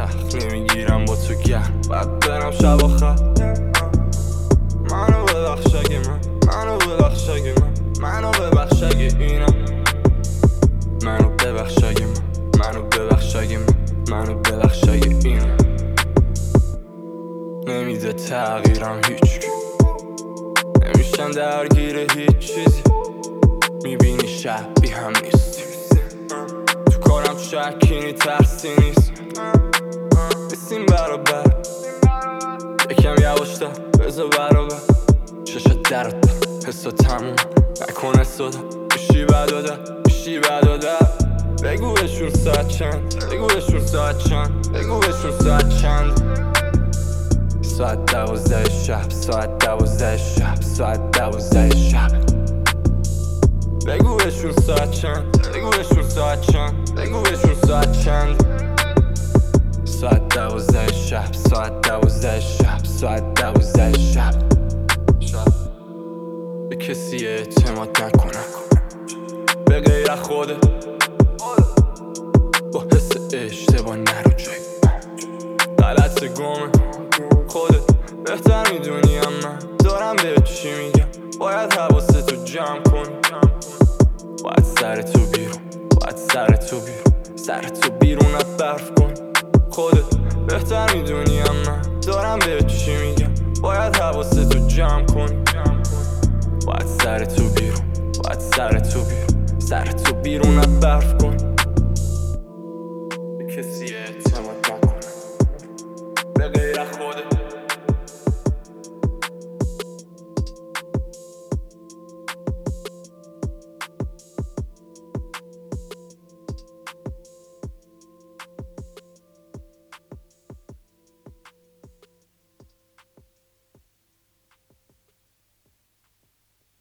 سخت نمیگیرم با تو گرم باید برم شب آخر منو ببخش اگه منو ببخش اگه منو ببخش اگه اینم منو ببخش اگه منو ببخش اگه منو ببخش اگه اینم نمیده تغییرم هیچ نمیشم درگیر هیچ چیزی میبینی شبیه هم نیستی تو کارم شکی ترسی نیست بسیم برابر یکم یواشتر بذار برابر چشت درد حسا تموم نکنه صدا میشی بداده بگو بهشون ساعت چند ساعت 12 شب بگو بهشون ساعت چند ساعت 12 شب به کسی اعتماد نکنم به غیر از خودت با حس اشتباه نرو جای غلط گمه خودت بهتر میدونی من دارم به چی میگم باید حواستو جمع کنی باید سرتو بیرون از برف کنی خودت بهتر میدونی من دارم به چی میگم باید حواستو جمع کنی باید سرتو بیرون از برف کنی